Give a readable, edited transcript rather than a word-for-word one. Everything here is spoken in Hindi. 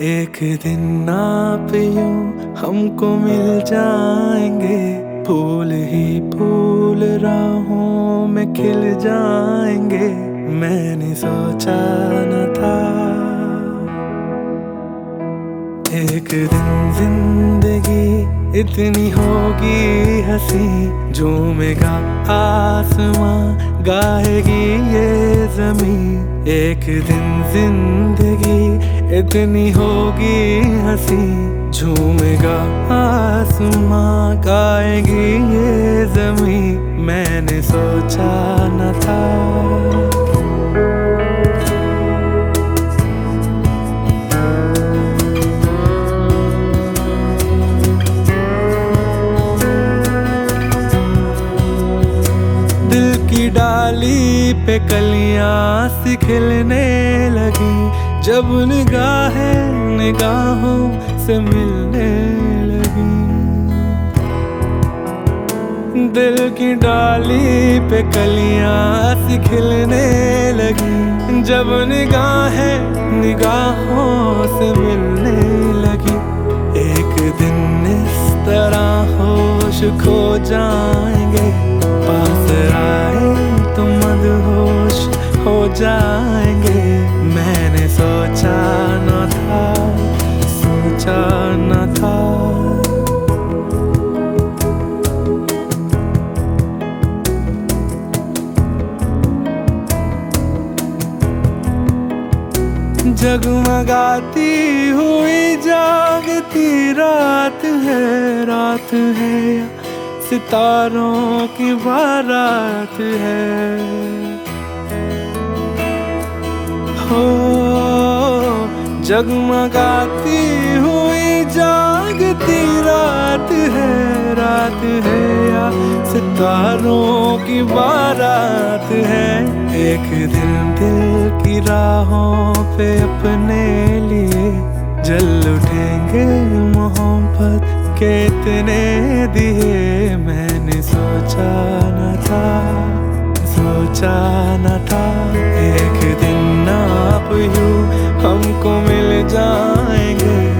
एक दिन आप यूं हमको मिल जाएंगे, फूल ही फूल राहों में खिल जाएंगे। मैंने सोचा न था एक दिन जिंदगी इतनी होगी हंसी, झूमेगा आसमां गाएगी ये ज़मीं। एक दिन जिंदगी इतनी होगी हंसी, झूमेगा आसमां गाएगी ये ज़मीं। मैंने सोचा न था। दिल की डाली पे कलियां सी खिलने लगी, जब निगाहों से मिलने लगी। दिल की डाली पे कलियां सी खिलने लगी, जब निगाहों से मिलने लगी। एक दिन इस तरह होश खो जाएंगे, पास आए तो मदहोश हो जाएंगे। मैंने सोचा न था, सोचा न था। जगमगाती हुई जागती रात है, रात है या सितारों की बारात है। हो जगमगाती हुई जागती रात है, रात है या सितारों की बारात है। एक दिन दिल की राहों पे अपने लिए जल उठेंगे मोहब्बत के इतने दिए। मैंने सोचा न था, सोचा न था। एक दिन आप यूं हमको मिल जाएंगे,